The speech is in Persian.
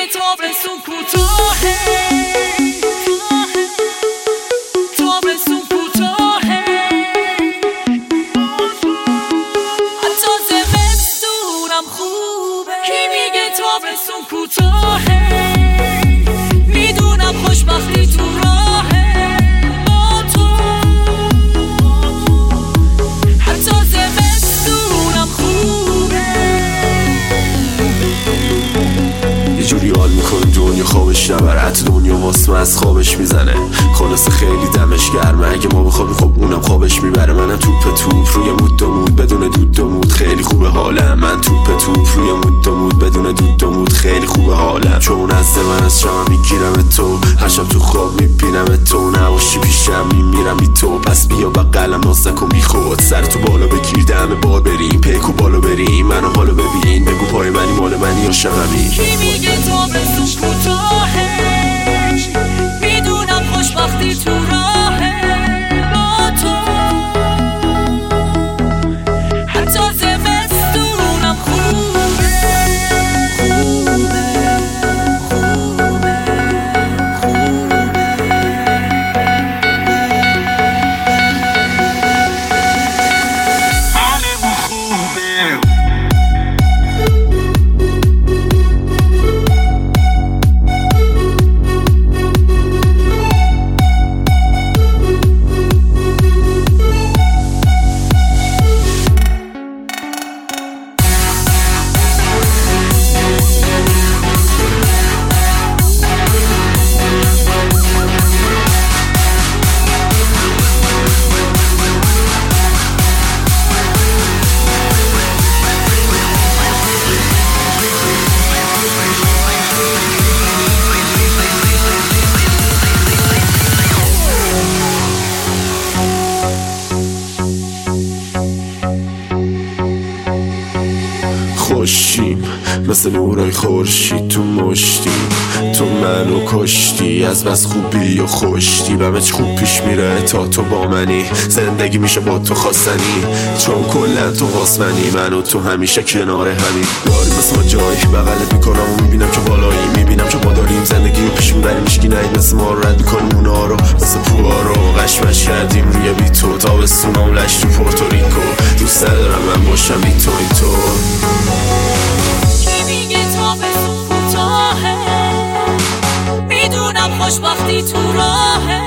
تابستون کوتاهه، تابستون کوتاهه، حتی زمستونم خوبه. کی میگه تابستون کوتاهه؟ میدونم خوشبختی تو راهه با تو، حتی زمستونم خوبه. یه جوری حال میکنه دنیا خوابش نبره، حتی دنیا واسه من از خوابش میزنه. خلاصه خیلی دمش گرمه، اگه ما بخوابیم خب اونم خوابش میبره. منم توپ روی مود و مود بدون دود و مود، خیلی خوبه حالم. من توپ روی مود و مود بدون دود و مود، خیلی خوبه حالم. چون از من از شما میگیرم تو، هر شب تو خواب میبینم تو، نباشی پیشم میمیرم بی تو. پس بیا بغلم ناز نکن بی خود، سر تو بالا بگیر دم باد بریم، پیکو بالا بریم، منو حالو ببین، بگو پای منی مال منی یا شبمی. کی میگه تابستون کوتاهه؟ میدونم خوشبختی تو راهه با تو، حتی زمستونم خوبه، خوبه، خوبه، حالمون خوبه. خوشیم مثل نورای خورشید تو مشتی، تو منو کشتی از بس خوبی و خوشتی. بمچ خوب پیش میره تا تو با منی، زندگی میشه با تو خواستنی، چون کلن تو واسمنی. من و تو همیشه کنار همین داری، مثل ما جایی بغلت میکنم و میبینم که بالایی، میبینم که ما داریم زندگی رو پیش میبریم. مشکی نهید مثل ما رد میکنیم اونا رو، مثل پوها رو قشمش کردیم روی بی تو. تابستونام لش تو پورتوریکو، دوست ندارم من باشم بی توی تو. تابستون کوتاهه، میدونم خوشبختی تو راهه